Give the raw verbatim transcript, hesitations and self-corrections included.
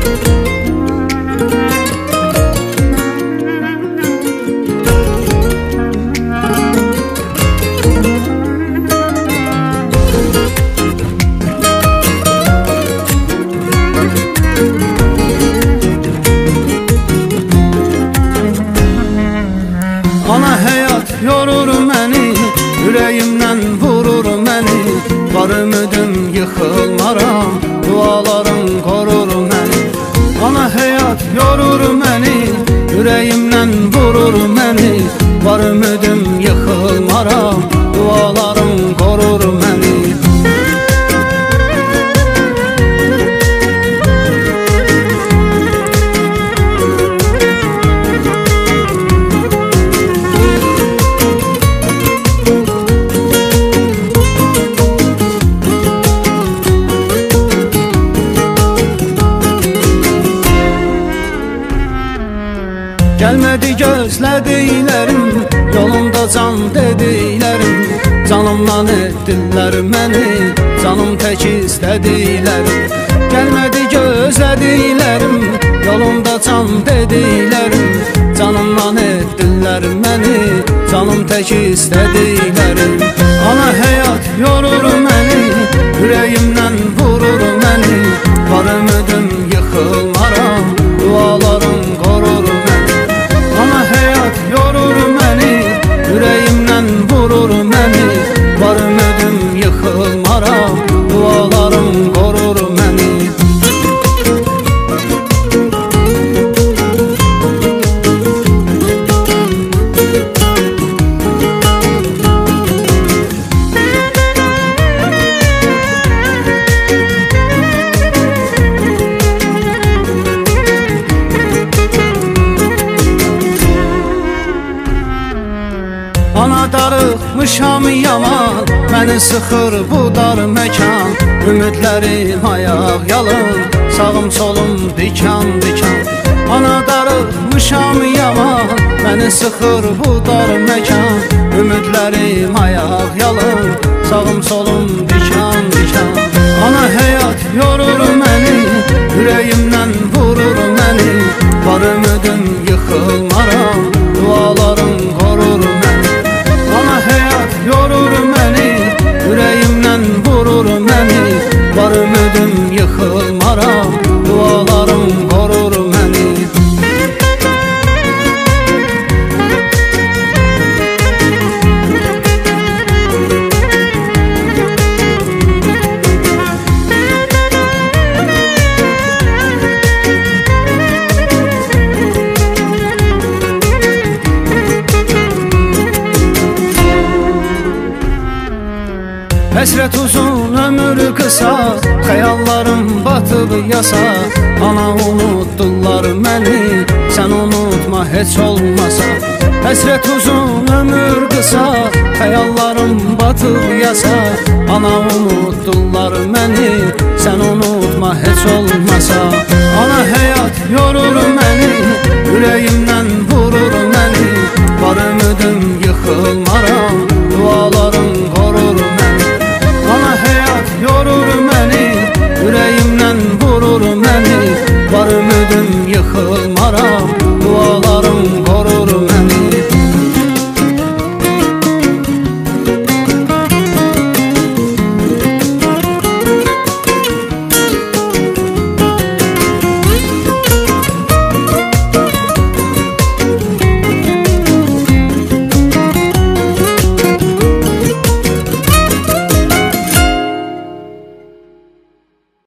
Ana həyat yorur məni, ürəyimdən vurur məni. Var ümidim yıxılmaram, dualarım qorur məni. Ana həyat yorur məni, ürəyimdən vurur məni. Var ümidim yıxılmaram, dualarım qorur məni. Gəlmədi gözlədiklərim, yolumda can dediklərim. Canımdan etdilər məni, canım tək istədiklərim. Gəlmədi gözlədiklərim, yolumda can dediklərim. Canımdan etdilər məni, canım tək istədiklərim. Ana həyat yorur məni, ürəyimdən vurur məni. Var ümidim yıxılmaram, dualarım qorur məni. Ana həyat yorur məni, ürəyimdən vurur məni. Var ümidim yıxılmaram, dualarım qorur məni. Ana darıxmışam yaman, məni sıxır bu dar məkan. Ümidlərim ayaq yalın, sağım solum dikan dikan. Ana darıxmışam yaman, məni sıxır bu dar məkan. Ümidlərim ayaq yalın, sağım solum dikan dikan. Ana həyat yorur məni, ürəyimdən vurur məni. Var ümidim yıxılmaram, dualarım qorur məni. Ana həyat yorur məni, ürəyimdən vurur məni. Var ümidim yıxılmaram, dualarım qorur məni. Həsrət uzun, ömür qısa, xəyallarım batıb yasa. Ana unutdular məni, sən unutma heç olmasa. Həsrət uzun, ömür qısa, xəyallarım batıb yasa. Ana unutdular məni, sən unutma heç olmasa.